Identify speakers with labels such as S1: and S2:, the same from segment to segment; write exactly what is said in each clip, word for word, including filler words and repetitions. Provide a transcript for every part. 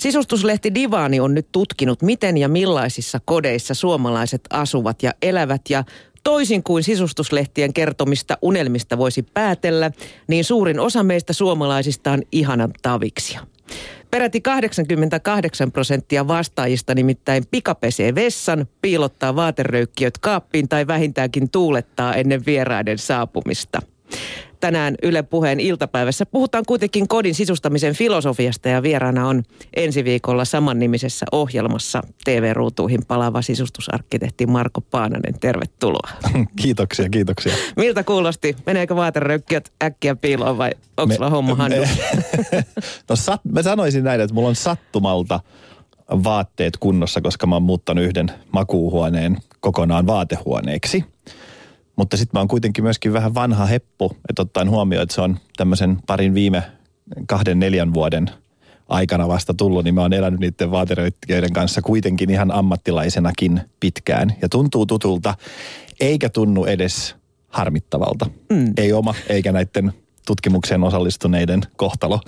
S1: Sisustuslehti Divaani on nyt tutkinut, miten ja millaisissa kodeissa suomalaiset asuvat ja elävät, ja toisin kuin sisustuslehtien kertomista unelmista voisi päätellä, niin suurin osa meistä suomalaisista on ihanan taviksia. Peräti kahdeksankymmentäkahdeksan prosenttia vastaajista nimittäin pikapesee vessan, piilottaa vaateröykkiöt kaappiin tai vähintäänkin tuulettaa ennen vieraiden saapumista. Tänään Yle Puheen iltapäivässä puhutaan kuitenkin kodin sisustamisen filosofiasta ja vieraana on ensi viikolla samannimisessä ohjelmassa T V-ruutuihin palaava sisustusarkkitehti Marko Paananen. Tervetuloa.
S2: Kiitoksia, kiitoksia.
S1: Miltä kuulosti? Meneekö vaateröykkiöt äkkiä piiloon vai onko sulla homma handussa?
S2: No sat, mä sanoisin näin, että mulla on sattumalta vaatteet kunnossa, koska mä oon muuttanut yhden makuuhuoneen kokonaan vaatehuoneeksi. Mutta sitten mä oon kuitenkin myöskin vähän vanha heppu, että ottaen huomioon, että se on tämmöisen parin viime kahden neljän vuoden aikana vasta tullut, niin mä oon elänyt niiden vaateröykkiöiden kanssa kuitenkin ihan ammattilaisenakin pitkään. Ja tuntuu tutulta, eikä tunnu edes harmittavalta. Mm. Ei oma, eikä näiden tutkimukseen osallistuneiden kohtalo.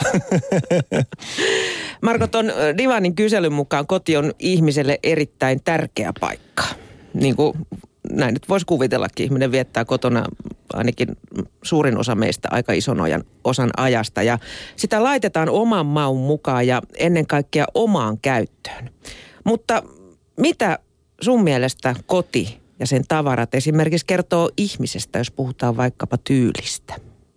S1: Marko, ton Divanin kyselyn mukaan koti on ihmiselle erittäin tärkeä paikka. Niin kuin näin nyt voisi kuvitellakin. Ihminen viettää kotona ainakin suurin osa meistä aika ison ojan, osan ajasta. Ja sitä laitetaan oman maun mukaan ja ennen kaikkea omaan käyttöön. Mutta mitä sun mielestä koti ja sen tavarat esimerkiksi kertoo ihmisestä, jos puhutaan vaikkapa tyylistä?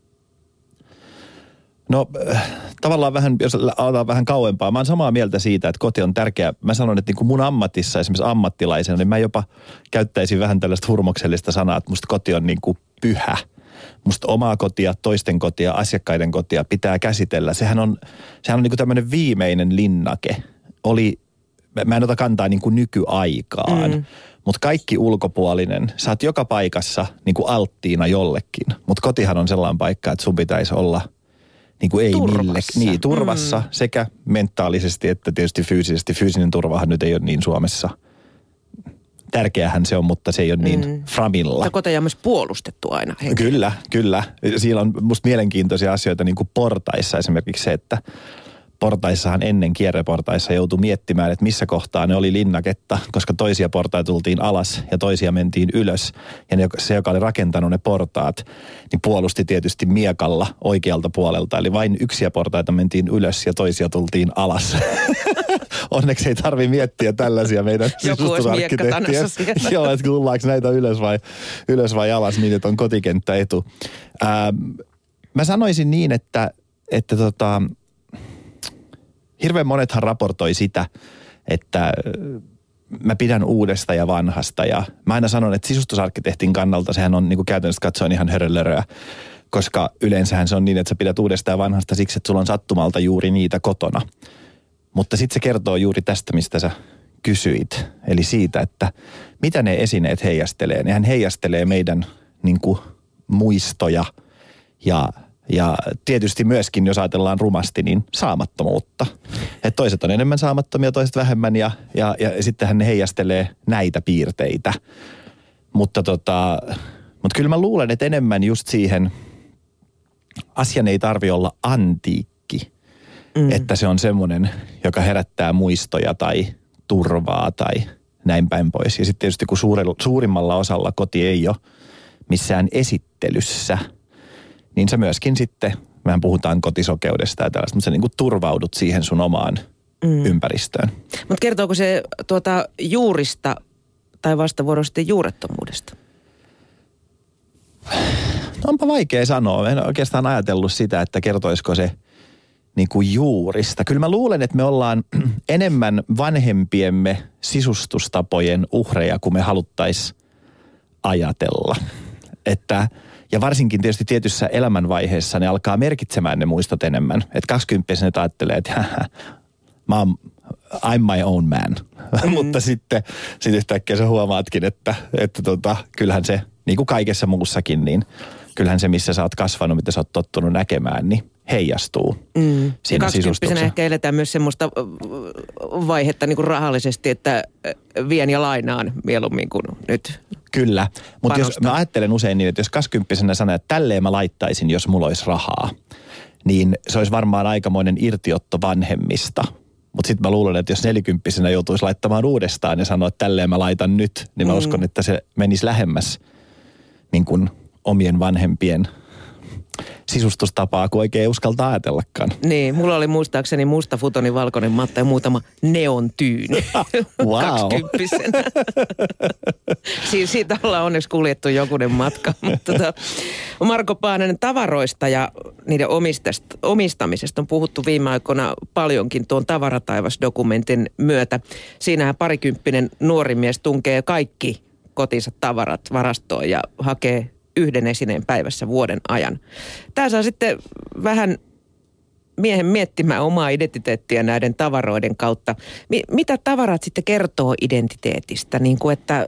S2: No tavallaan vähän, jos aletaan vähän kauempaa, mä oon samaa mieltä siitä, että koti on tärkeä. Mä sanon, että niin kuin mun ammatissa esimerkiksi ammattilaisena, niin mä jopa käyttäisin vähän tällaista hurmoksellista sanaa, että musta koti on niin kuin pyhä. Musta omaa kotia, toisten kotia, asiakkaiden kotia pitää käsitellä. Sehän on, sehän on niin kuin tämmöinen viimeinen linnake. Oli, mä en ota kantaa niin kuin nykyaikaan, mm. mutta kaikki ulkopuolinen, sä oot joka paikassa niin kuin alttiina jollekin. Mutta kotihan on sellainen paikka, että sun pitäisi olla niin kuin ei
S1: turvassa.
S2: Mille, niin, turvassa mm. sekä mentaalisesti että tietysti fyysisesti. Fyysinen turvahan nyt ei ole niin Suomessa. Tärkeähän se on, mutta se ei ole niin mm. framilla.
S1: Koteja on myös puolustettu aina. Henki.
S2: Kyllä, kyllä. Siellä on musta mielenkiintoisia asioita niin kuin portaissa esimerkiksi se, että portaissahan ennen kierreportaissa joutui miettimään, että missä kohtaa ne oli linnaketta, koska toisia portaita tultiin alas ja toisia mentiin ylös. Ja ne, se, joka oli rakentanut ne portaat, niin puolusti tietysti miekalla oikealta puolelta. Eli vain yksiä portaita mentiin ylös ja toisia tultiin alas. Onneksi ei tarvitse miettiä tällaisia meidän sisustusarkkitehtien. Joo, että tullaanko näitä ylös vai, ylös vai alas, niin että on kotikenttä etu. Ää, mä sanoisin niin, että, että tota... Hirveän monethan raportoi sitä, että mä pidän uudesta ja vanhasta ja mä aina sanon, että sisustusarkkitehtin kannalta sehän on niin kuin käytännössä katsoen ihan hörölöröä, koska yleensähän se on niin, että sä pidät uudesta ja vanhasta siksi, että sulla on sattumalta juuri niitä kotona. Mutta sitten se kertoo juuri tästä, mistä sä kysyit, eli siitä, että mitä ne esineet heijastelee. Nehän heijastelee meidän niin kuin muistoja ja Ja tietysti myöskin, jos ajatellaan rumasti, niin saamattomuutta. Että toiset on enemmän saamattomia, toiset vähemmän ja, ja, ja sittenhän ne heijastelee näitä piirteitä. Mutta tota, mutta kyllä mä luulen, että enemmän just siihen asian ei tarvi olla antiikki. Mm. Että se on semmoinen, joka herättää muistoja tai turvaa tai näin päin pois. Ja sitten tietysti kun suurella, suurimmalla osalla koti ei ole missään esittelyssä, niin sä myöskin sitten, mehän puhutaan kotisokeudesta ja tällaista, mutta sä niin kuin turvaudut siihen sun omaan mm. ympäristöön.
S1: Mutta kertooko se tuota juurista tai vastavuoroisesti juurettomuudesta?
S2: No onpa vaikea sanoa. En oikeastaan ajatellut sitä, että kertoisiko se niin kuin juurista. Kyllä mä luulen, että me ollaan enemmän vanhempiemme sisustustapojen uhreja, kuin me haluttaisiin ajatella. Että ja varsinkin tietysti tietyssä elämänvaiheessa ne alkaa merkitsemään ne muistot enemmän. Että kaksikymppisenä ajattelee, että mä oon, I'm my own man. Mm. Mutta sitten sit yhtäkkiä sä huomaatkin, että, että tota, kyllähän se, niin kuin kaikessa muussakin, niin kyllähän se, missä sä oot kasvanut, mitä sä oot tottunut näkemään, niin heijastuu mm. siinä sisustuksessa.
S1: Ehkä eletään myös semmoista vaihetta niin kuin rahallisesti, että vien ja lainaan mieluummin kuin nyt.
S2: Kyllä, mutta jos mä ajattelen usein niin, että jos kaksikymppisenä sanon, että tälleen mä laittaisin, jos mulla olisi rahaa, niin se olisi varmaan aikamoinen irtiotto vanhemmista. Mutta sitten mä luulen, että jos nelikymppisenä joutuisi laittamaan uudestaan ja sanoa, että tälleen mä laitan nyt, niin mä mm. uskon, että se menisi lähemmäs niin kuin omien vanhempien sisustustapaa, kun oikein uskaltaa ajatellakaan.
S1: Niin, mulla oli muistaakseni musta futoni, valkoinen matta ja muutama neon tyyny.
S2: Wow.
S1: Kaksikymppisenä. Siis siitä ollaan onneksi kuljettu jokunen matka. Mutta tota, Marko Paananen, tavaroista ja niiden omistamisesta on puhuttu viime aikoina paljonkin tuon Tavarataivas-dokumentin myötä. Siinähän parikymppinen nuori mies tunkee kaikki kotinsa tavarat varastoon ja hakee yhden esineen päivässä vuoden ajan. Tämä saa sitten vähän miehen miettimään omaa identiteettiä näiden tavaroiden kautta. Mi- mitä tavarat sitten kertoo identiteetistä? Niin kuin että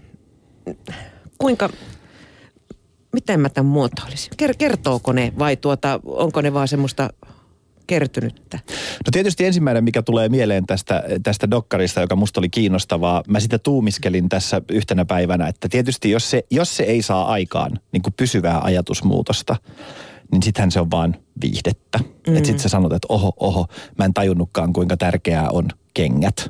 S1: kuinka, miten mä tämän muotoilisin? Kertooko ne vai tuota, onko ne vaan semmoista kertynyttä?
S2: No tietysti ensimmäinen, mikä tulee mieleen tästä, tästä dokkarista, joka musta oli kiinnostavaa, mä sitä tuumiskelin tässä yhtenä päivänä, että tietysti jos se, jos se ei saa aikaan niin kuin pysyvää ajatusmuutosta, niin sittenhän se on vaan viihdettä. Mm. Että sit sä sanot, että oho, oho, mä en tajunnutkaan kuinka tärkeää on kengät.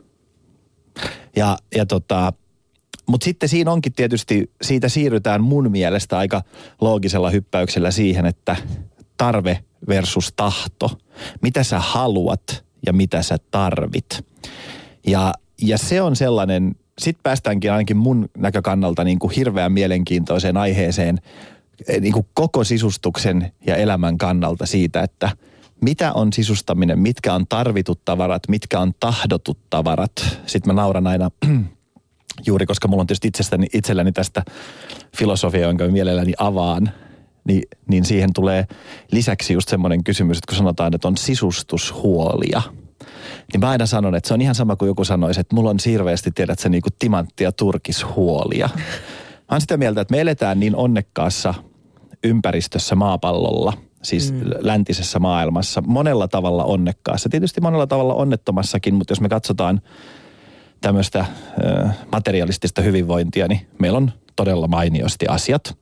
S2: Ja, ja tota, mutta sitten siinä onkin tietysti, siitä siirrytään mun mielestä aika loogisella hyppäyksellä siihen, että tarve versus tahto. Mitä sä haluat ja mitä sä tarvit. Ja, ja se on sellainen, sit päästäänkin ainakin mun näkökannalta niin kuin hirveän mielenkiintoiseen aiheeseen niin kuin koko sisustuksen ja elämän kannalta siitä, että mitä on sisustaminen, mitkä on tarvitut tavarat, mitkä on tahdotut tavarat. Sitten mä nauran aina juuri, koska mulla on tietysti itsestäni, itselläni tästä filosofiaa, jonka mielelläni avaan, Niin, niin siihen tulee lisäksi just semmoinen kysymys, että kun sanotaan, että on sisustushuolia, niin mä aina sanon, että se on ihan sama kuin joku sanoisi, että mulla on hirveästi, tiedät sä, niin kuin timantti- ja turkishuolia. Mä oon sitä mieltä, että me eletään niin onnekkaassa ympäristössä maapallolla, siis mm. läntisessä maailmassa, monella tavalla onnekkaassa. Tietysti monella tavalla onnettomassakin, mutta jos me katsotaan tämmöistä äh, materialistista hyvinvointia, niin meillä on todella mainiosti asiat.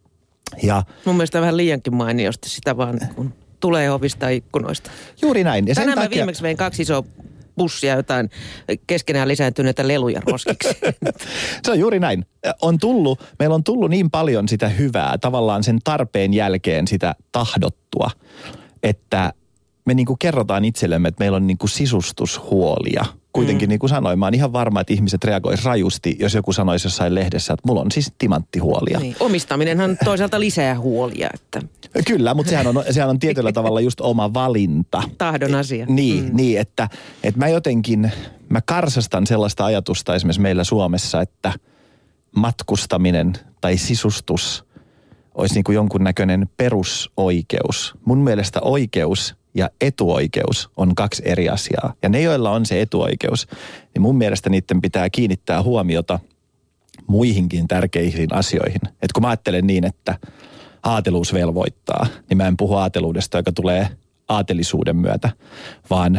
S2: Ja
S1: mun mielestä vähän liiankin mainiosti sitä vaan, kun tulee ovista ikkunoista.
S2: Juuri näin. Ja
S1: tänään
S2: sen
S1: mä
S2: takia
S1: viimeksi vein kaksi isoa bussia jotain keskenään lisääntyneitä leluja roskiksi.
S2: Se on juuri näin. On tullut, meillä on tullut niin paljon sitä hyvää, tavallaan sen tarpeen jälkeen sitä tahdottua, että me niinku kerrotaan itsellemme, että meillä on niinku sisustushuolia. Kuitenkin mm. niin kuin sanoin, mä oon ihan varma, että ihmiset reagoisivat rajusti, jos joku sanoisi jossain lehdessä, että mulla on siis timanttihuolia.
S1: Niin. Omistaminenhan toisaalta lisää huolia. Että.
S2: Kyllä, mutta sehän on, sehän on tietyllä tavalla just oma valinta.
S1: Tahdon asia.
S2: Niin,
S1: mm.
S2: niin että, että mä jotenkin, mä karsastan sellaista ajatusta esimerkiksi meillä Suomessa, että matkustaminen tai sisustus olisi niin kuin jonkunnäköinen perusoikeus. Mun mielestä oikeus ja etuoikeus on kaksi eri asiaa. Ja ne, joilla on se etuoikeus, niin mun mielestä niiden pitää kiinnittää huomiota muihinkin tärkeisiin asioihin. Et kun mä ajattelen niin, että aateluus velvoittaa, niin mä en puhu aateluudesta, joka tulee aatelisuuden myötä, vaan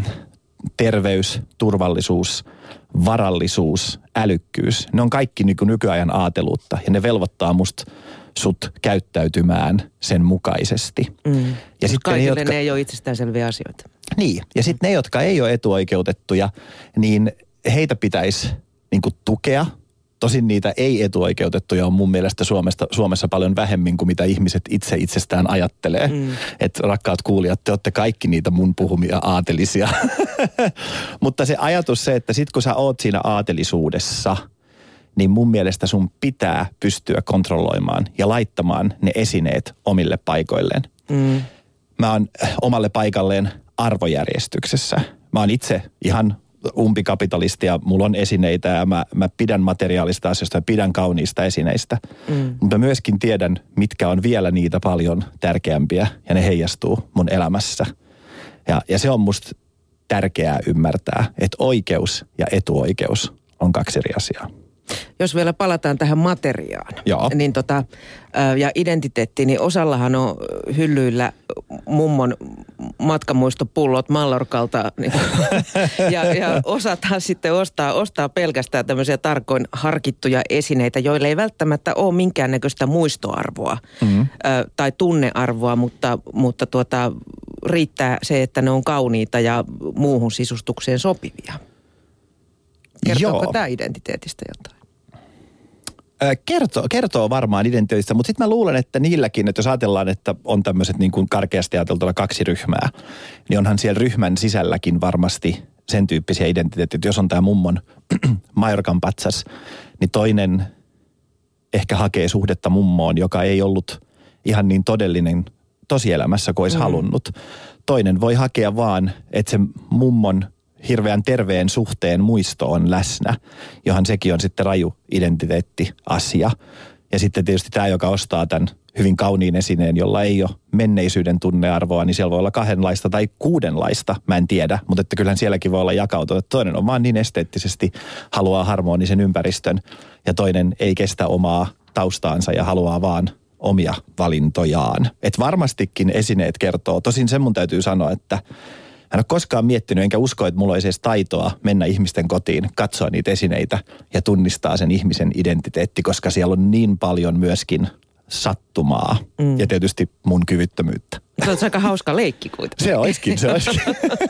S2: terveys, turvallisuus, varallisuus, älykkyys, ne on kaikki niin kuin nykyajan aateluutta ja ne velvoittaa musta sut käyttäytymään sen mukaisesti.
S1: Mm. Ja sitten kaikille ne, jotka, ne ei ole itsestäänselviä asioita.
S2: Niin, ja sitten ne, jotka ei ole etuoikeutettuja, niin heitä pitäisi niin kuin tukea. Tosin niitä ei-etuoikeutettuja on mun mielestä Suomesta, Suomessa paljon vähemmän kuin mitä ihmiset itse itsestään ajattelee. Mm. Että rakkaat kuulijat, te olette kaikki niitä mun puhumia aatelisia. Mutta se ajatus se, että sit kun sä oot siinä aatelisuudessa, niin mun mielestä sun pitää pystyä kontrolloimaan ja laittamaan ne esineet omille paikoilleen. Mm. Mä oon omalle paikalleen arvojärjestyksessä. Mä oon itse ihan umpikapitalisti ja mulla on esineitä ja mä, mä pidän materiaalista asioista ja pidän kauniista esineistä. Mm. Mutta myöskin tiedän, mitkä on vielä niitä paljon tärkeämpiä ja ne heijastuu mun elämässä. Ja, ja se on musta tärkeää ymmärtää, että oikeus ja etuoikeus on kaksi eri asiaa.
S1: Jos vielä palataan tähän materiaan
S2: Joo.
S1: Niin tota, ja identiteettiin, niin osallahan on hyllyillä mummon matkamuistopullot Mallorcalta niin, ja, ja osa taas sitten ostaa, ostaa pelkästään tämmöisiä tarkoin harkittuja esineitä, joille ei välttämättä ole minkäännäköistä muistoarvoa mm-hmm. ä, tai tunnearvoa, mutta, mutta tuota, riittää se, että ne on kauniita ja muuhun sisustukseen sopivia. Kertooko
S2: Joo.
S1: tämä identiteetistä jotain?
S2: Kertoo, kertoo varmaan identiteetistä, mutta sitten mä luulen, että niilläkin, että jos ajatellaan, että on tämmöiset niin kuin karkeasti ajateltuna kaksi ryhmää, niin onhan siellä ryhmän sisälläkin varmasti sen tyyppisiä identiteettiä. Jos on tämä mummon Majorkan patsas, niin toinen ehkä hakee suhdetta mummoon, joka ei ollut ihan niin todellinen tosielämässä kuin olisi mm. halunnut. Toinen voi hakea vaan, että se mummon hirveän terveen suhteen muisto on läsnä, johon sekin on sitten raju identiteettiasia. Ja sitten tietysti tämä, joka ostaa tämän hyvin kauniin esineen, jolla ei ole menneisyyden tunnearvoa, niin siellä voi olla kahdenlaista tai kuudenlaista, mä en tiedä, mutta että kyllähän sielläkin voi olla jakautunut. Toinen on vaan niin esteettisesti haluaa harmonisen ympäristön ja toinen ei kestä omaa taustaansa ja haluaa vaan omia valintojaan. Et varmastikin esineet kertoo. Tosin sen mun täytyy sanoa, että en ole koskaan miettinyt, enkä usko, että mulla olisi edes taitoa mennä ihmisten kotiin, katsoa niitä esineitä ja tunnistaa sen ihmisen identiteetti, koska siellä on niin paljon myöskin sattumaa mm. ja tietysti mun kyvyttömyyttä.
S1: Se on aika hauska leikki kuitenkin.
S2: Se olisikin, se olisikin.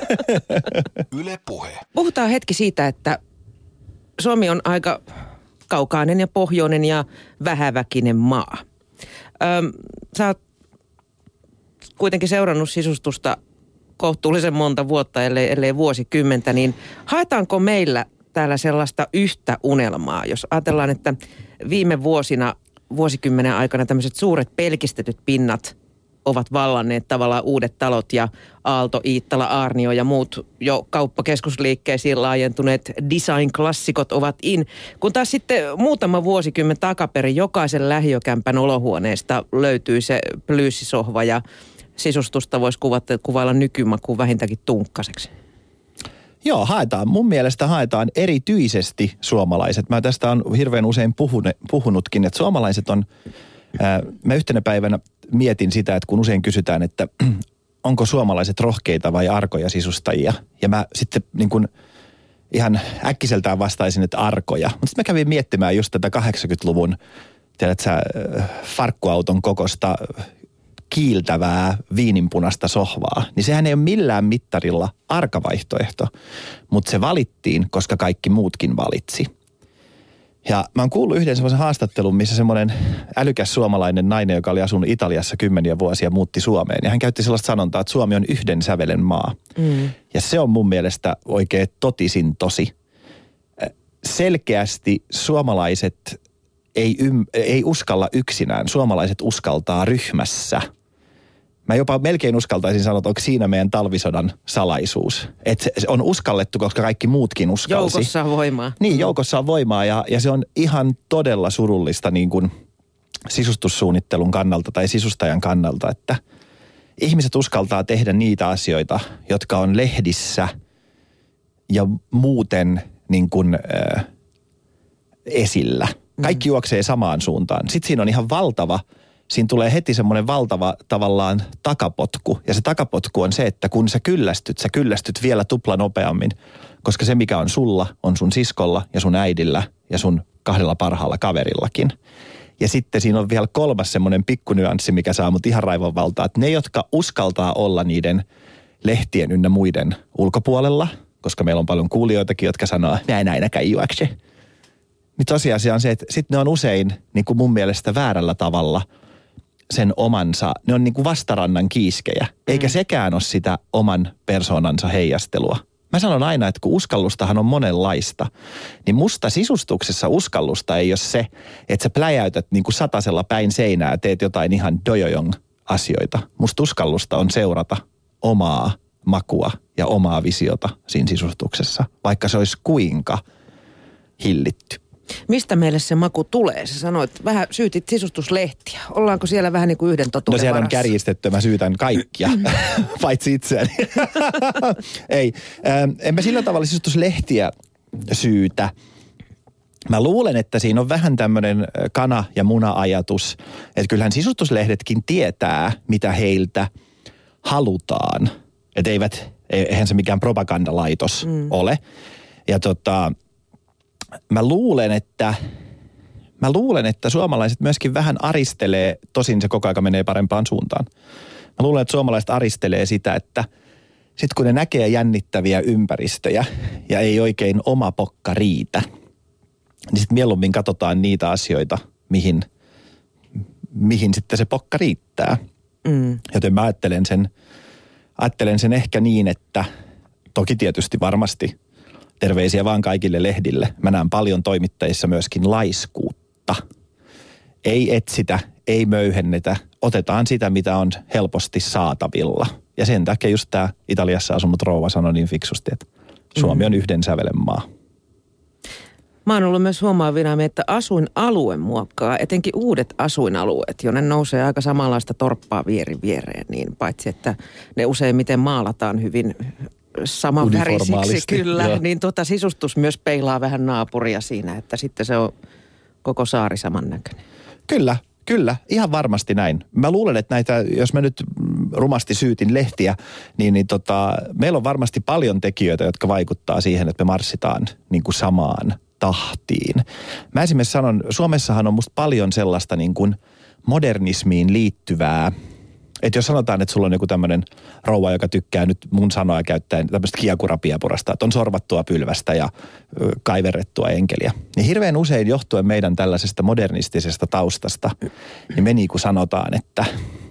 S3: Yle Puhe.
S1: Puhutaan hetki siitä, että Suomi on aika kaukainen ja pohjoinen ja vähäväkinen maa. Öm, sä oot kuitenkin seurannut sisustusta kohtuullisen monta vuotta, ellei, ellei vuosikymmentä, niin haetaanko meillä täällä sellaista yhtä unelmaa? Jos ajatellaan, että viime vuosina, vuosikymmenen aikana tämmöiset suuret pelkistetyt pinnat ovat vallanneet tavallaan uudet talot ja Aalto, Iittala, Aarnio ja muut jo kauppakeskusliikkeisiin laajentuneet design-klassikot ovat in. Kun taas sitten muutama vuosikymmen takaperin jokaisen lähiökämpän olohuoneesta löytyy se plyyssisohva ja sisustusta voisi kuvata, kuvailla nykymakuun vähintäänkin tunkkaseksi.
S2: Joo, haetaan. Mun mielestä haetaan erityisesti suomalaiset. Mä tästä on hirveän usein puhune, puhunutkin, että suomalaiset on, ää, mä yhtenä päivänä mietin sitä, että kun usein kysytään, että onko suomalaiset rohkeita vai arkoja sisustajia. Ja mä sitten niin kuin ihan äkkiseltään vastaisin, että arkoja. Mutta sitten mä kävin miettimään just tätä kahdeksankymmentäluvun, tiedät sä, farkkuauton kokosta kiiltävää viininpunasta sohvaa, niin sehän ei ole millään mittarilla arkavaihtoehto, mutta se valittiin, koska kaikki muutkin valitsi. Ja mä oon kuullut yhden semmoisen haastattelun, missä semmoinen älykäs suomalainen nainen, joka oli asunut Italiassa kymmeniä vuosia, muutti Suomeen. Ja hän käytti sellaista sanontaa, että Suomi on yhden sävelen maa. Mm. Ja se on mun mielestä oikein totisin tosi. Selkeästi suomalaiset ei, ym, ei uskalla yksinään, suomalaiset uskaltaa ryhmässä. Mä jopa melkein uskaltaisin sanoa, että onko siinä meidän talvisodan salaisuus. Että se on uskallettu, koska kaikki muutkin uskalsi.
S1: Joukossa on voimaa.
S2: Niin, joukossa on voimaa ja, ja se on ihan todella surullista niin kuin sisustussuunnittelun kannalta tai sisustajan kannalta, että ihmiset uskaltaa tehdä niitä asioita, jotka on lehdissä ja muuten niin kuin äh, esillä. Kaikki juoksee samaan suuntaan. Sitten siinä on ihan valtava, siinä tulee heti semmoinen valtava tavallaan takapotku. Ja se takapotku on se, että kun sä kyllästyt, sä kyllästyt vielä tupla nopeammin. Koska se, mikä on sulla, on sun siskolla ja sun äidillä ja sun kahdella parhaalla kaverillakin. Ja sitten siinä on vielä kolmas semmoinen pikkunyanssi, mikä saa mut ihan raivon valtaa. Että ne, jotka uskaltaa olla niiden lehtien ynnä muiden ulkopuolella, koska meillä on paljon kuulijoitakin, jotka sanoo, mä en ainakaan juokse. Niin tosiasia on se, että sitten ne on usein niin kuin mun mielestä väärällä tavalla sen omansa, ne on niin kuin vastarannan kiiskejä, eikä mm. sekään ole sitä oman persoonansa heijastelua. Mä sanon aina, että kun uskallustahan on monenlaista, niin musta sisustuksessa uskallusta ei ole se, että sä pläjäytät niin kuin satasella päin seinää ja teet jotain ihan dojojong asioita. Musta uskallusta on seurata omaa makua ja omaa visiota siinä sisustuksessa, vaikka se olisi kuinka hillitty.
S1: Mistä meille se maku tulee? Sä sanoit, vähän syytit sisustuslehtiä. Ollaanko siellä vähän niin kuin yhden totuuden
S2: No siellä
S1: varassa?
S2: on kärjistetty, mä syytän kaikkia, paitsi itseäni. Ei, ähm, en mä sillä tavalla sisustuslehtiä syytä. Mä luulen, että siinä on vähän tämmöinen kana- ja muna-ajatus, että kyllähän sisustuslehdetkin tietää, mitä heiltä halutaan. Että eivät, eihän se mikään propagandalaitos mm. ole. Ja tota... Mä luulen, että, mä luulen, että suomalaiset myöskin vähän aristelee, tosin se koko ajan menee parempaan suuntaan. Mä luulen, että suomalaiset aristelee sitä, että sitten kun ne näkee jännittäviä ympäristöjä ja ei oikein oma pokka riitä, niin sitten mieluummin katsotaan niitä asioita, mihin, mihin sitten se pokka riittää. Mm. Joten mä ajattelen sen, ajattelen sen ehkä niin, että toki tietysti varmasti terveisiä vaan kaikille lehdille. Mä näen paljon toimittajissa myöskin laiskuutta. Ei etsitä, ei möyhennetä. Otetaan sitä, mitä on helposti saatavilla. Ja sen takia just tämä Italiassa asunut rouva sanoi niin fiksusti, että Suomi on yhden sävelen maa.
S1: Mä oon ollut myös huomaavina, että asuinalue muokkaa, etenkin uudet asuinalueet, jonne nousee aika samanlaista torppaa vieri viereen, niin paitsi että ne useimmiten maalataan hyvin samanvärisiksi, kyllä, joo. Niin tota sisustus myös peilaa vähän naapuria siinä, että sitten se on koko saari samannäköinen.
S2: Kyllä, kyllä, ihan varmasti näin. Mä luulen, että näitä, jos mä nyt rumasti syytin lehtiä, niin, niin tota, meillä on varmasti paljon tekijöitä, jotka vaikuttaa siihen, että me marssitaan niin kuin samaan tahtiin. Mä esimerkiksi sanon, Suomessahan on musta paljon sellaista niin kuin modernismiin liittyvää, että jos sanotaan, että sulla on joku tämmöinen rouva, joka tykkää nyt mun sanoja käyttäen tämmöistä kiekurapiepurasta, että on sorvattua pylvästä ja ö, kaiverrettua enkeliä, niin hirveän usein johtuen meidän tällaisesta modernistisesta taustasta, niin me niin kuin sanotaan, että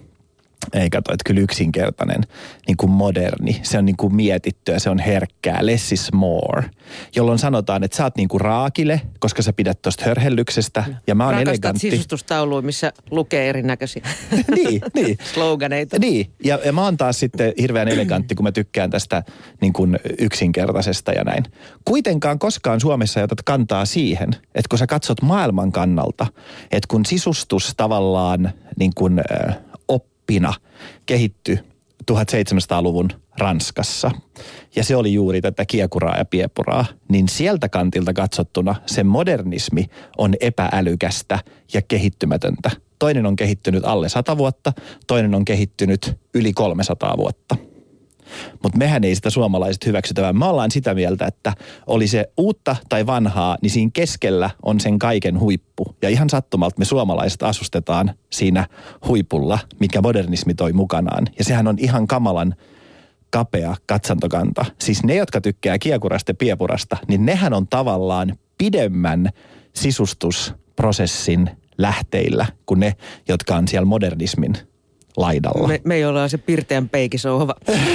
S2: ei kato, että kyllä yksinkertainen, niin kuin moderni, se on niin kuin mietitty ja se on herkkää, less is more, jolloin sanotaan, että sä oot niin kuin raakile, koska sä pidät tosta hörhellyksestä ja mä oon
S1: rakastat
S2: elegantti.
S1: sisustustauluja, missä lukee erinäköisiä
S2: niin, niin.
S1: sloganeita.
S2: Niin, ja, ja mä oon taas sitten hirveän elegantti, kun mä tykkään tästä niin kuin yksinkertaisesta ja näin. Kuitenkaan koskaan Suomessa ei otat kantaa siihen, että kun sä katsot maailman kannalta, että kun sisustus tavallaan niin kuin äh, oppina kehittyi tuhatseitsemänsataaluvun Ranskassa, ja se oli juuri tätä kiekuraa ja piepuraa, niin sieltä kantilta katsottuna se modernismi on epäälykästä ja kehittymätöntä. Toinen on kehittynyt alle sata vuotta, toinen on kehittynyt yli kolmesataa vuotta. Mutta mehän ei sitä suomalaiset hyväksytä, vaan me ollaan sitä mieltä, että oli se uutta tai vanhaa, niin siinä keskellä on sen kaiken huippu. Ja ihan sattumalta me suomalaiset asustetaan siinä huipulla, mikä modernismi toi mukanaan. Ja sehän on ihan kamalan kapea katsantokanta. Siis ne, jotka tykkää kiekurasta ja piepurasta, niin nehän on tavallaan pidemmän sisustusprosessin lähteillä kuin ne, jotka on siellä modernismin laidalla.
S1: Me, me ei olla se pirteän peikisohva.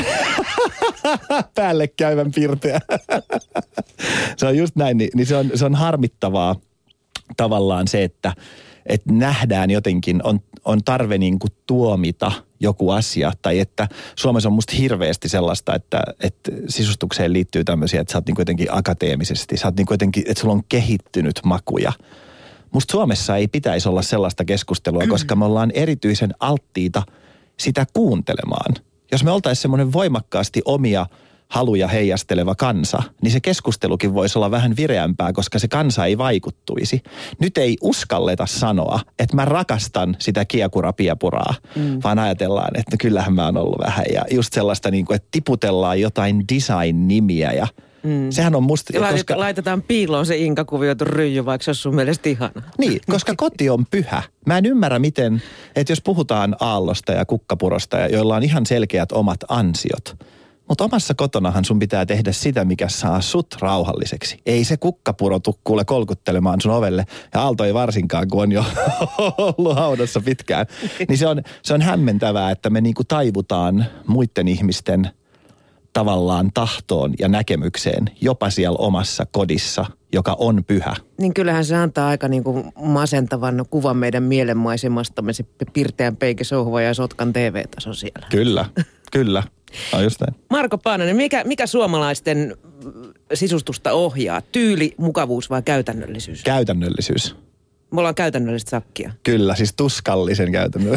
S2: Päälle käyvän pirteä. Se on just näin, niin, niin se, on, se on harmittavaa tavallaan se, että, että nähdään jotenkin, on, on tarve niin kuin tuomita joku asia. Tai että Suomessa on musta hirveästi sellaista, että, että sisustukseen liittyy tämmöisiä, että sä oot niin kuin jotenkin akateemisesti, sä oot niin kuin jotenkin, että sulla on kehittynyt makuja. Musta Suomessa ei pitäisi olla sellaista keskustelua, koska me ollaan erityisen alttiita sitä kuuntelemaan. Jos me oltaisiin semmoinen voimakkaasti omia haluja heijasteleva kansa, niin se keskustelukin voisi olla vähän vireämpää, koska se kansa ei vaikuttuisi. Nyt ei uskalleta sanoa, että mä rakastan sitä kiekurapiepuraa, mm. vaan ajatellaan, että kyllähän mä oon ollut vähän. Ja just sellaista, niin kuin, että tiputellaan jotain design-nimiä ja Mm. sehän on musta...
S1: Ja koska... laitetaan piiloon se inkakuvioitu ryijy, vaikka se olisi sun mielestä ihana.
S2: Niin, koska koti on pyhä. Mä en ymmärrä miten, että jos puhutaan aallosta ja kukkapurosta, joilla on ihan selkeät omat ansiot, mutta omassa kotonahan sun pitää tehdä sitä, mikä saa sut rauhalliseksi. Ei se kukkapuro tuu kuule kolkuttelemaan sun ovelle, ja Aalto ei varsinkaan, kun on jo ollut haudassa pitkään. Niin se on, se on hämmentävää, että me niinku taivutaan muiden ihmisten tavallaan tahtoon ja näkemykseen jopa siellä omassa kodissa, joka on pyhä.
S1: Niin kyllähän se antaa aika niin kuin masentavan kuvan meidän mielenmaisemastamme, se pirteän peikisohva ja Sotkan T V-taso siellä.
S2: Kyllä, kyllä. No just näin.
S1: Marko Paananen, mikä, mikä suomalaisten sisustusta ohjaa? Tyyli, mukavuus vai käytännöllisyys?
S2: Käytännöllisyys.
S1: Me ollaan käytännöllistä sakkia.
S2: Kyllä, siis tuskallisen käytännön.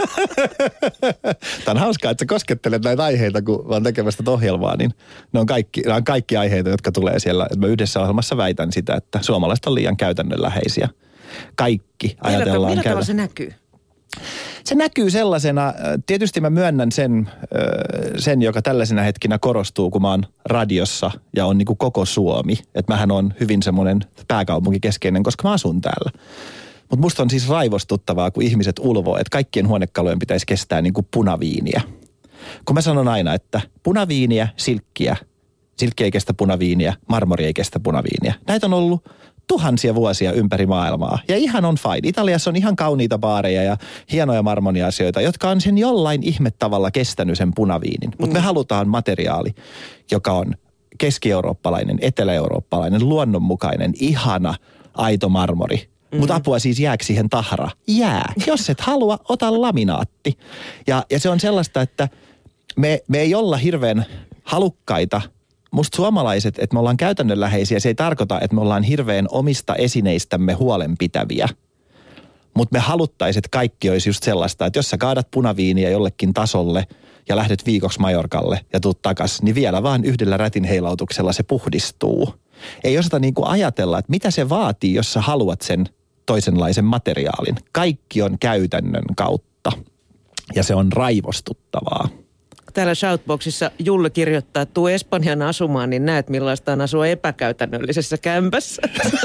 S2: Tämä on hauskaa, että sä koskettelet näitä aiheita, kun vaan tekemästä ohjelmaa, niin ne on kaikki, ne on kaikki aiheita, jotka tulee siellä. Mä yhdessä ohjelmassa väitän sitä, että suomalaiset on liian käytännönläheisiä. Kaikki ajatellaan.
S1: Millä tavalla se näkyy?
S2: Se näkyy sellaisena, tietysti mä myönnän sen, sen, joka tällaisena hetkinä korostuu, kun mä oon radiossa ja on niin kuin koko Suomi. Että mähän on hyvin semmoinen pääkaupunkikeskeinen, koska mä asun täällä. Mutta musta on siis raivostuttavaa, kun ihmiset ulvoo, että kaikkien huonekalujen pitäisi kestää niin kuin punaviiniä. Kun mä sanon aina, että punaviiniä, silkkiä, silkki ei kestä punaviiniä, marmori ei kestä punaviiniä. Näitä on ollut tuhansia vuosia ympäri maailmaa. Ja ihan on fine. Italiassa on ihan kauniita baareja ja hienoja marmoniasioita, jotka on sen jollain ihmetavalla kestänyt sen punaviinin. Mutta me halutaan materiaali, joka on keski-eurooppalainen, etelä-eurooppalainen, luonnonmukainen, ihana, aito marmori. Mm. Mutta apua siis jääkö siihen tahra? Jää. Jos et halua, ota laminaatti. Ja, ja se on sellaista, että me, me ei olla hirveän halukkaita. Musta suomalaiset, että me ollaan käytännönläheisiä, se ei tarkoita, että me ollaan hirveän omista esineistämme huolenpitäviä. Mutta me haluttaisiin, että kaikki olisi just sellaista, että jos sä kaadat punaviiniä jollekin tasolle ja lähdet viikoksi Majorkalle ja tuut takas, niin vielä vaan yhdellä rätin heilautuksella se puhdistuu. Ei osata niinku ajatella, että mitä se vaatii, jos sä haluat sen toisenlaisen materiaalin. Kaikki on käytännön kautta ja se on raivostuttavaa.
S1: Täällä Shoutboxissa Julle kirjoittaa, että tuu Espanjan asumaan, niin näet millaista on asua epäkäytännöllisessä kämpässä.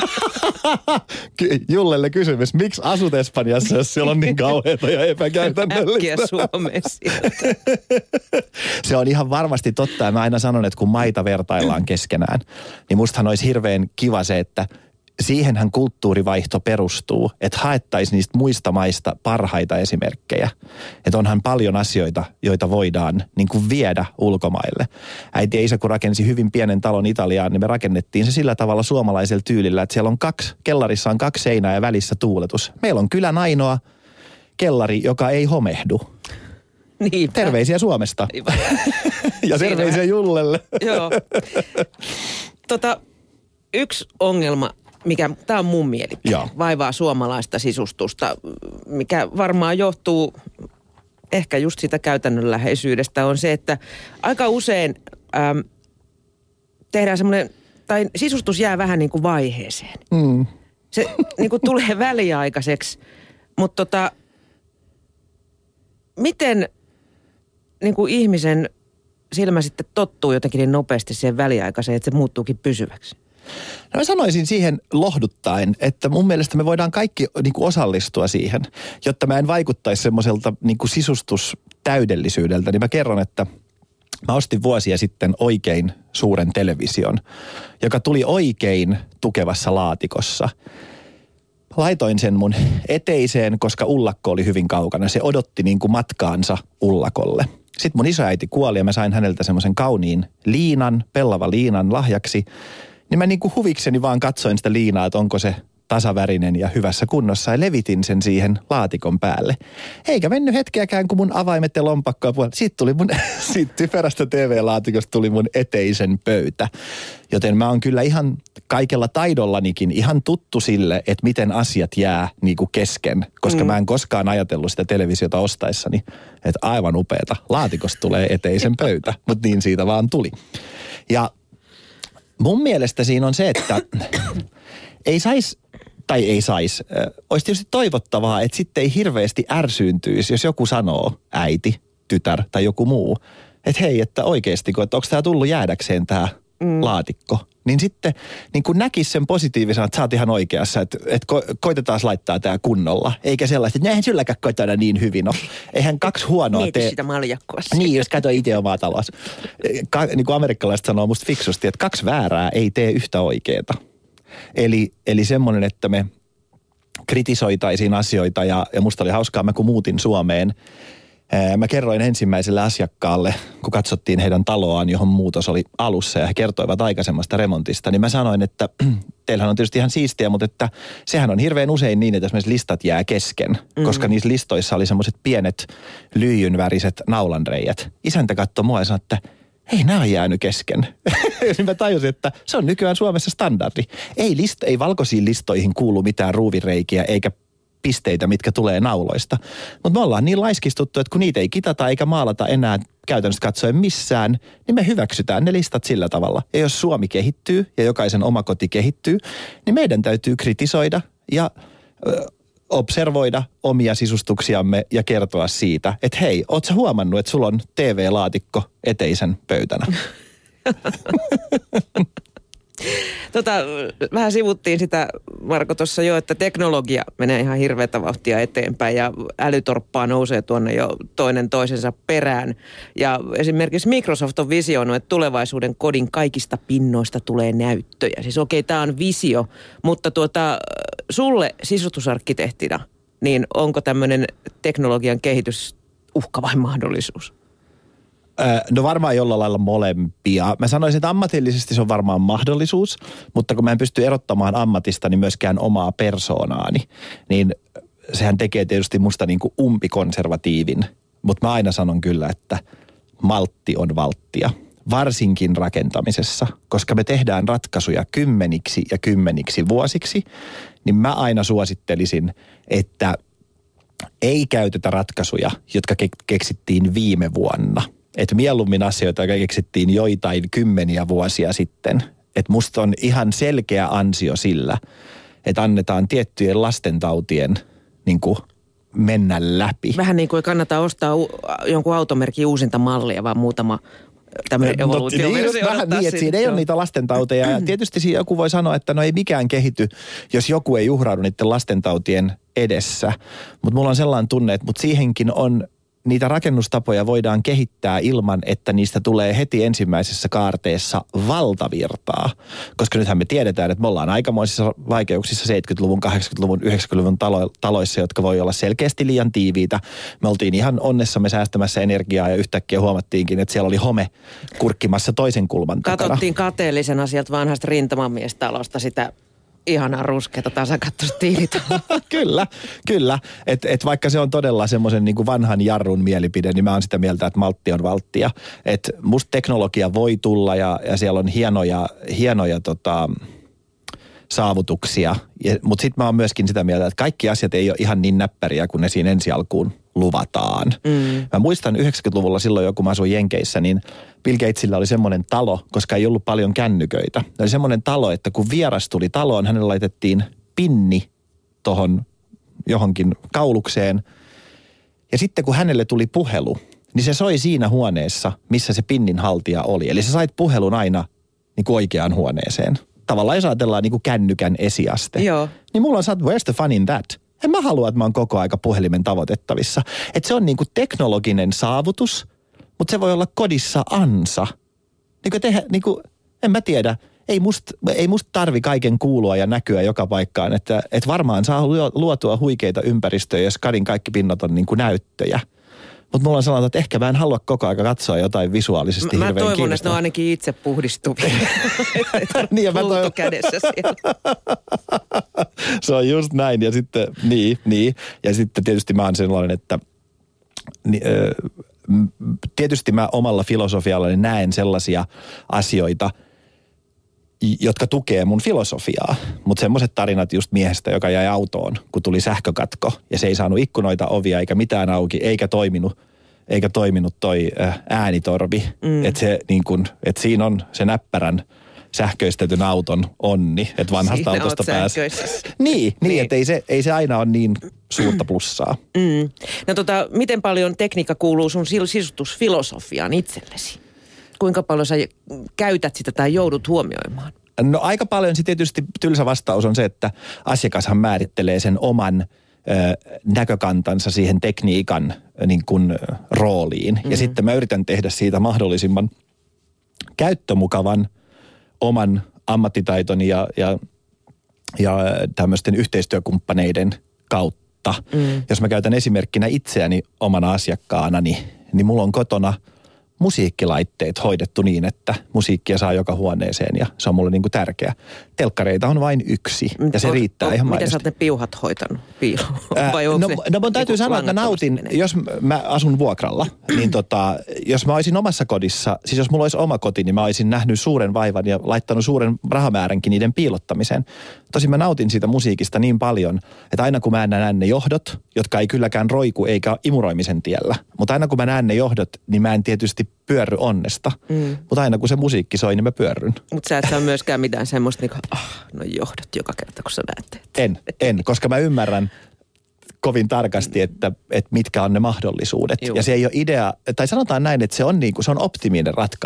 S2: Jullelle kysymys, miksi asut Espanjassa, jos siellä on niin kauheata ja epäkäytännöllistä?
S1: Äkkiä Suomeen sieltä.
S2: Se on ihan varmasti totta ja mä aina sanon, että kun maita vertaillaan keskenään, niin mustahan olisi hirveän kiva se, että siihenhän kulttuurivaihto perustuu, että haettaisiin niistä muista maista parhaita esimerkkejä. Että onhan paljon asioita, joita voidaan niin kuin viedä ulkomaille. Äiti ja isä, kun rakensi hyvin pienen talon Italiaan, niin me rakennettiin se sillä tavalla suomalaisella tyylillä, että siellä on kaksi, kellarissa on kaksi seinää ja välissä tuuletus. Meillä on kylän ainoa kellari, joka ei homehdu.
S1: Niinpä.
S2: Terveisiä Suomesta. Ja terveisiä Jullelle.
S1: Joo. Tota, yksi ongelma, mikä, tämä on mun mieli,
S2: Joo.
S1: vaivaa suomalaista sisustusta, mikä varmaan johtuu ehkä just sitä käytännönläheisyydestä, on se, että aika usein äm, tehdään semmoinen, tai sisustus jää vähän niin kuin vaiheeseen.
S2: Mm.
S1: Se niin kuin tulee väliaikaiseksi, mutta tota, miten niin kuin ihmisen silmä sitten tottuu jotenkin niin nopeasti siihen väliaikaiseen, että se muuttuukin pysyväksi?
S2: No mä sanoisin siihen lohduttaen, että mun mielestä me voidaan kaikki niin kuin osallistua siihen, jotta mä en vaikuttaisi semmoiselta niin kuin sisustustäydellisyydeltä. Niin mä kerron, että mä ostin vuosia sitten oikein suuren television, joka tuli oikein tukevassa laatikossa. Laitoin sen mun eteiseen, koska ullakko oli hyvin kaukana. Se odotti niin kuin matkaansa ullakolle. Sitten mun isoäiti kuoli ja mä sain häneltä semmoisen kauniin liinan, pellava liinan lahjaksi. Niin mä niin kuin huvikseni vaan katsoin sitä liinaa, että onko se tasavärinen ja hyvässä kunnossa ja levitin sen siihen laatikon päälle. Eikä mennyt hetkeäkään, kun mun avaimet ja lompakko ja puolella. Siitä tuli mun, siitä typerästä T V-laatikosta tuli mun eteisen pöytä. Joten mä oon kyllä ihan kaikella taidollanikin ihan tuttu sille, että miten asiat jää niin kuin kesken. Koska mm. mä en koskaan ajatellut sitä televisiota ostaessani, että aivan upeeta. Laatikosta tulee eteisen pöytä, mutta niin siitä vaan tuli. Ja mun mielestä siinä on se, että ei sais, tai ei sais, olisi tietysti toivottavaa, että sitten ei hirveästi ärsyyntyisi, jos joku sanoo, äiti, tytär tai joku muu, että hei, että oikeasti, että onko tämä tullut jäädäkseen tämä mm. laatikko, niin sitten niin kun näkisi sen positiivisena, että sä oot ihan oikeassa, että, että ko, koitetaan laittaa tämä kunnolla, eikä sellaista, että näinhän sylläkään kotona niin hyvin ole. Eihän kaksi huonoa
S1: Mieti
S2: tee.
S1: sitä maljakkoa.
S2: Niin, jos katsoo itse omaa talos. Ka, niin kuin amerikkalaiset sanoo musta fiksusti, että kaksi väärää ei tee yhtä oikeeta. Eli, eli semmoinen, että me kritisoitaisiin asioita ja, ja musta oli hauskaa, mä kun muutin Suomeen, ää, mä kerroin ensimmäiselle asiakkaalle, kun katsottiin heidän taloaan, johon muutos oli alussa ja he kertoivat aikaisemmasta remontista, niin mä sanoin, että teillähän on tietysti ihan siistiä, mutta että sehän on hirveän usein niin, että esimerkiksi listat jää kesken, mm-hmm. koska niissä listoissa oli semmoiset pienet lyijynväriset naulanreijät. Isäntä katsoi mua ja sanoi, että ei nämä on jäänyt kesken. Niin mä tajusin, että se on nykyään Suomessa standardi. Ei, list, ei valkoisiin listoihin kuulu mitään ruuvireikiä eikä pisteitä, mitkä tulee nauloista. Mutta me ollaan niin laiskistuttu, että kun niitä ei kitata eikä maalata enää käytännössä katsoen missään, niin me hyväksytään ne listat sillä tavalla. Ja jos Suomi kehittyy ja jokaisen oma koti kehittyy, niin meidän täytyy kritisoida ja ö, observoida omia sisustuksiamme ja kertoa siitä, että hei, ootko sä huomannut, että sulla on T V-laatikko eteisen pöytänä?
S1: Tota, vähän sivuttiin sitä Marko tuossa jo, että teknologia menee ihan hirveätä vauhtia eteenpäin ja älytorppaa nousee tuonne jo toinen toisensa perään. Ja esimerkiksi Microsoft on visioinut, että tulevaisuuden kodin kaikista pinnoista tulee näyttöjä. Siis okei, okay, tämä on visio, mutta tuota, sulle sisustusarkkitehtina, niin onko tämmöinen teknologian kehitys uhka vai mahdollisuus?
S2: No varmaan jollain lailla molempia. Mä sanoisin, että ammatillisesti se on varmaan mahdollisuus, mutta kun mä en pysty erottamaan ammatistani myöskään omaa persoonaani, niin sehän tekee tietysti musta niin kuin umpikonservatiivin. Mutta mä aina sanon kyllä, että maltti on valttia, varsinkin rakentamisessa, koska me tehdään ratkaisuja kymmeniksi ja kymmeniksi vuosiksi, niin mä aina suosittelisin, että ei käytetä ratkaisuja, jotka ke- keksittiin viime vuonna. Että mieluummin asioita, jotka keksittiin joitain kymmeniä vuosia sitten. Että musta on ihan selkeä ansio sillä, että annetaan tiettyjen lastentautien niin kuin mennä läpi.
S1: Vähän niin kuin ei kannata ostaa u- jonkun automerkin uusinta mallia, vaan muutama tämmöinen evoluutioversio.
S2: No, vähän niin, että siinä ei ole niitä lastentauteja. Ja tietysti siinä joku voi sanoa, että no ei mikään kehity, jos joku ei uhraudu niiden lastentautien edessä. Mutta mulla on sellainen tunne, että mut siihenkin on, niitä rakennustapoja voidaan kehittää ilman, että niistä tulee heti ensimmäisessä kaarteessa valtavirtaa. Koska nythän me tiedetään, että me ollaan aikamoisissa vaikeuksissa seitsemänkymmentäluvun, kahdeksankymmentäluvun, yhdeksänkymmentäluvun talo- taloissa, jotka voi olla selkeästi liian tiiviitä. Me oltiin ihan onnessamme säästämässä energiaa ja yhtäkkiä huomattiinkin, että siellä oli home kurkkimassa toisen kulman takana.
S1: Katsottiin kateellisena sieltä vanhasta rintamamiestalosta sitä ihanaa ruskeata tasakattoista tiilitaloa.
S2: Kyllä, kyllä. Että et vaikka se on todella semmoisen niin kuin vanhan jarrun mielipide, niin mä oon sitä mieltä, että maltti on valttia. Että musta teknologia voi tulla ja, ja siellä on hienoja, hienoja tota, saavutuksia. Mutta sitten mä oon myöskin sitä mieltä, että kaikki asiat ei ole ihan niin näppäriä, kun ne siinä ensi alkuun luvataan. Mm. Mä muistan yhdeksänkymmentäluvulla silloin jo, kun mä asuin Jenkeissä, niin Bill Gatesilla oli semmoinen talo, koska ei ollut paljon kännyköitä. Oli semmoinen talo, että kun vieras tuli taloon, hänelle laitettiin pinni tohon johonkin kaulukseen. Ja sitten kun hänelle tuli puhelu, niin se soi siinä huoneessa, missä se pinnin haltija oli. Eli sä sait puhelun aina niin kuin oikeaan huoneeseen. Tavallaan jos ajatellaan niin kuin kännykän esiaste.
S1: Joo.
S2: Niin mulla on saat, where's the fun in that? En mä halua, että mä oon koko aika puhelimen tavoitettavissa. Että se on niin kuin teknologinen saavutus, mutta se voi olla kodissa ansa. Niin kuin tehdä, niin kuin, en mä tiedä, ei musta ei must tarvi kaiken kuulua ja näkyä joka paikkaan. Että et varmaan saa luotua huikeita ympäristöjä, jos kadin kaikki pinnat on niin kuin näyttöjä. Mutta mulla on sanottu, että ehkä mä en halua koko aika katsoa jotain visuaalisesti
S1: mä,
S2: hirveän
S1: mä toivon, että ne on
S2: kiinnostavaa.
S1: ainakin itse puhdistuvia.
S2: Niin, ja mä toivon.
S1: kädessä siellä.
S2: Se on just näin. Ja sitten, niin, niin. Ja sitten tietysti mä oon sellainen, että niin, ö, tietysti mä omalla filosofiallani näen sellaisia asioita, jotka tukee mun filosofiaa. Mutta semmoiset tarinat just miehestä, joka jäi autoon, kun tuli sähkökatko ja se ei saanut ikkunoita, ovia eikä mitään auki, eikä toiminut, eikä toiminut toi äänitorvi. Mm. Että se niin kun, että siinä on se näppärän sähköistetyn auton onni, että vanhasta
S1: siinä
S2: autosta pääsee. niin, niin, niin. että ei se, ei se aina ole niin suurta plussaa.
S1: Mm. No tota, miten paljon tekniikka kuuluu sun sisustusfilosofiaan itsellesi? Kuinka paljon sä käytät sitä tai joudut huomioimaan?
S2: No aika paljon se tietysti tylsä vastaus on se, että asiakashan määrittelee sen oman ö, näkökantansa siihen tekniikan niin kuin, rooliin. Mm-hmm. Ja sitten mä yritän tehdä siitä mahdollisimman käyttömukavan oman ammattitaitoni ja, ja, ja tämmöisten yhteistyökumppaneiden kautta. Mm. Jos mä käytän esimerkkinä itseäni omana asiakkaanani, niin mulla on kotona musiikkilaitteet hoidettu niin, että musiikkia saa joka huoneeseen ja se on mulle niin kuin tärkeä. Telkkareita on vain yksi ja se
S1: on,
S2: riittää
S1: on,
S2: ihan
S1: miten
S2: mainosti.
S1: sä oot ne piuhat hoitanut piiloon?
S2: Vai no, no mun täytyy sanoa, että mä nautin, jos mä asun vuokralla, niin tota, jos mä olisin omassa kodissa, siis jos mulla olisi oma koti, niin mä olisin nähnyt suuren vaivan ja laittanut suuren rahamääränkin niiden piilottamiseen. Tosin mä nautin siitä musiikista niin paljon, että aina kun mä näen ne johdot, jotka ei kylläkään roiku eikä imuroimisen tiellä, mutta aina kun mä näen ne johdot, niin mä en tietysti pyörry onnesta. Mm. Mutta aina kun se musiikki soi, niin mä pyörryn.
S1: Mutta sä et saa myöskään mitään semmoista, niin kuin, ah, no johdot joka kerta, kun sä näet teet.
S2: En, en, koska mä ymmärrän kovin tarkasti, että, että mitkä on ne mahdollisuudet. Juu. Ja se ei ole idea, tai sanotaan näin, että se on, niin kuin, se on optiminen ratkaisu.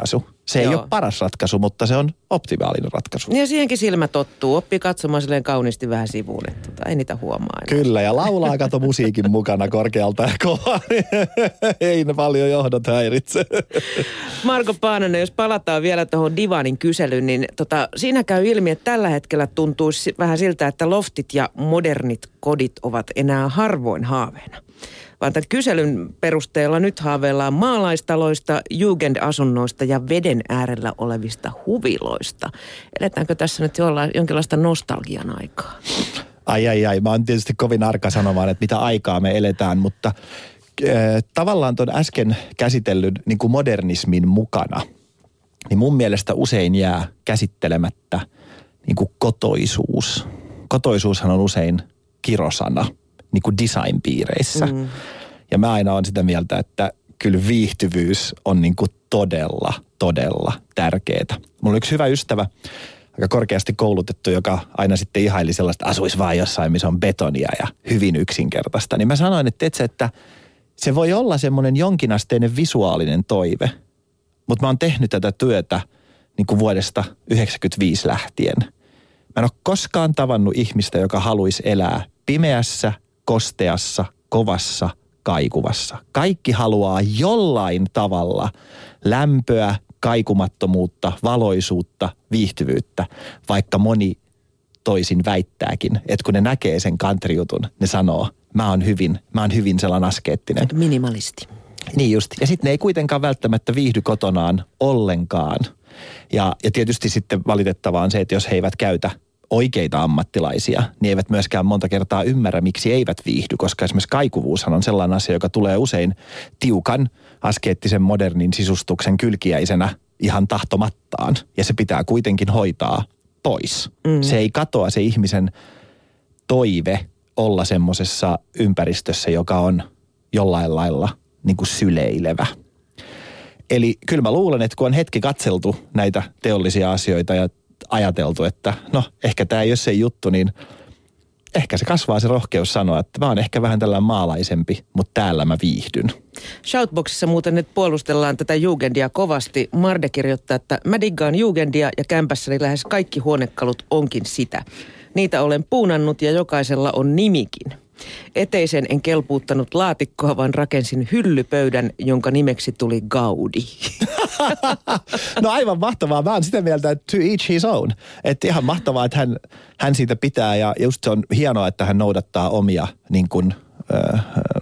S2: Se
S1: Joo.
S2: ei ole paras ratkaisu, mutta se on optimaalinen ratkaisu.
S1: Ja siihenkin silmä tottuu. Oppii katsomaan silleen kauniisti vähän sivuun, että tota, ei niitä huomaa enää.
S2: Kyllä, ja laulaa kato musiikin mukana korkealta ja kovaa. Ei ne paljon johdot häiritse.
S1: Marko Paananen, jos palataan vielä tuohon Divanin kyselyyn, niin tota, siinä käy ilmi, että tällä hetkellä tuntuu vähän siltä, että loftit ja modernit kodit ovat enää harvoin haaveena. Vaan tämän kyselyn perusteella nyt haaveillaan maalaistaloista, jugendasunnoista ja veden äärellä olevista huviloista. Eletäänkö tässä nyt jollain, jonkinlaista nostalgian aikaa?
S2: Ai ai ai, mä oon tietysti kovin arka sanomaan, että mitä aikaa me eletään, mutta äh, tavallaan ton äsken käsitellyn niin kuin modernismin mukana, niin mun mielestä usein jää käsittelemättä niin kuin kotoisuus. Kotoisuushan on usein kirosana niin kuin design-piireissä. Mm. Ja mä aina on sitä mieltä, että kyllä viihtyvyys on niin kuin todella, todella tärkeää. Mulla on yksi hyvä ystävä, aika korkeasti koulutettu, joka aina sitten ihaili sellaista, asuisi vaan jossain, missä on betonia ja hyvin yksinkertaista. Niin mä sanoin, että etse, että se voi olla semmoinen jonkinasteinen visuaalinen toive, mutta mä oon tehnyt tätä työtä niin kuin vuodesta yhdeksänkymmentäviisi lähtien. Mä en ole koskaan tavannut ihmistä, joka haluaisi elää pimeässä, kosteassa, kovassa, kaikuvassa. Kaikki haluaa jollain tavalla lämpöä, kaikumattomuutta, valoisuutta, viihtyvyyttä, vaikka moni toisin väittääkin, että kun ne näkee sen country-jutun, ne sanoo, mä oon hyvin, mä oon hyvin sellainen askeettinen.
S1: Minimalisti.
S2: Niin just. Ja sitten ne ei kuitenkaan välttämättä viihdy kotonaan ollenkaan. Ja, ja tietysti sitten valitettavaa on se, että jos he eivät käytä oikeita ammattilaisia, niin eivät myöskään monta kertaa ymmärrä, miksi eivät viihdy, koska esimerkiksi kaikuvuushan on sellainen asia, joka tulee usein tiukan, askeettisen, modernin sisustuksen kylkiäisenä ihan tahtomattaan, ja se pitää kuitenkin hoitaa pois. Mm. Se ei katoa se ihmisen toive olla semmoisessa ympäristössä, joka on jollain lailla niin kuin syleilevä. Eli kyllä mä luulen, että kun on hetki katseltu näitä teollisia asioita ja ajateltu, että no ehkä tämä ei ole se juttu, niin ehkä se kasvaa se rohkeus sanoa, että mä oon ehkä vähän tällainen maalaisempi, mutta täällä mä viihdyn.
S1: Shoutboxissa muuten nyt puolustellaan tätä jugendia kovasti. Marde kirjoittaa, että mä diggaan jugendia ja kämpässäni lähes kaikki huonekalut onkin sitä. Niitä olen puunannut ja jokaisella on nimikin. Eteisen en kelpuuttanut laatikkoa, vaan rakensin hyllypöydän, jonka nimeksi tuli Gaudi.
S2: No aivan mahtavaa. Mä oon sitä mieltä, että to each his own. Että ihan mahtavaa, että hän, hän siitä pitää ja just se on hienoa, että hän noudattaa omia niin kuin, äh,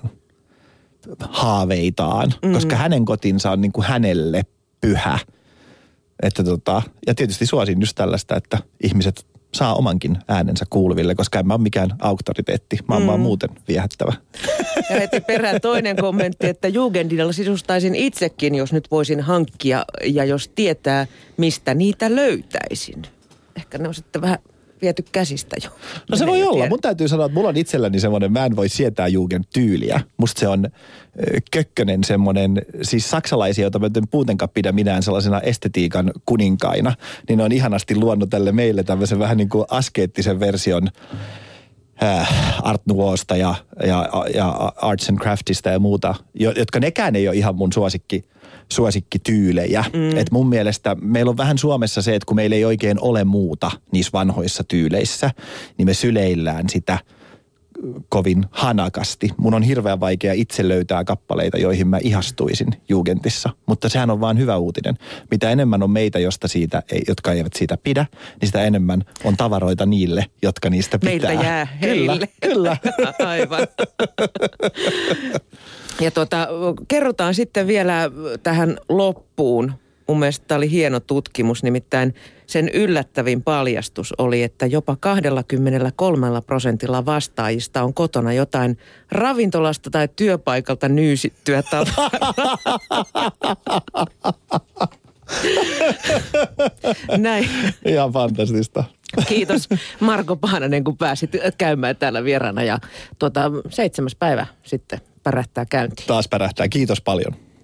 S2: haaveitaan, mm. koska hänen kotinsa on niin kuin hänelle pyhä. Että tota, ja tietysti suosin just tällaista, että ihmiset saa omankin äänensä kuuluville, koska en mä ole mikään auktoriteetti. Mä oon mm. vaan muuten viehättävä.
S1: Ja heti perään toinen kommentti, että jugendilla sisustaisin itsekin, jos nyt voisin hankkia ja jos tietää, mistä niitä löytäisin. Ehkä ne on sitten vähän viety käsistä jo.
S2: No se voi olla. Tiedä. Mun täytyy sanoa, että mulla on itselläni semmoinen, mä en voi sietää jugend-tyyliä. Musta se on Kökkönen semmoinen, siis saksalaisia, joita mä en muutenkaan pidä minään sellaisena estetiikan kuninkaina, niin ne on ihanasti luonut tälle meille tämmöisen vähän niin kuin askeettisen version äh, Art Nouveausta ja, ja, ja Arts and Craftista ja muuta, jotka nekään ei ole ihan mun suosikki. suosikkityylejä. Mm. Et mun mielestä meillä on vähän Suomessa se, että kun meillä ei oikein ole muuta niissä vanhoissa tyyleissä, niin me syleillään sitä kovin hanakasti. Mun on hirveän vaikea itse löytää kappaleita, joihin mä ihastuisin jugendissa, mutta sehän on vaan hyvä uutinen. Mitä enemmän on meitä, josta siitä, jotka eivät siitä pidä, niin sitä enemmän on tavaroita niille, jotka niistä pitää.
S1: Meiltä jää heille.
S2: Kyllä, kyllä.
S1: Aivan. Ja tuota, kerrotaan sitten vielä tähän loppuun. Mun mielestä tämä oli hieno tutkimus, nimittäin sen yllättävin paljastus oli, että jopa kaksikymmentäkolme prosentilla vastaajista on kotona jotain ravintolasta tai työpaikalta nyysittyä tavaraa. Näin.
S2: Ihan fantastista.
S1: Kiitos Marko Paananen, kun pääsit käymään täällä vieraana ja tuota, seitsemäs päivä sitten pärähtää käyntiin.
S2: Taas pärähtää. Kiitos paljon.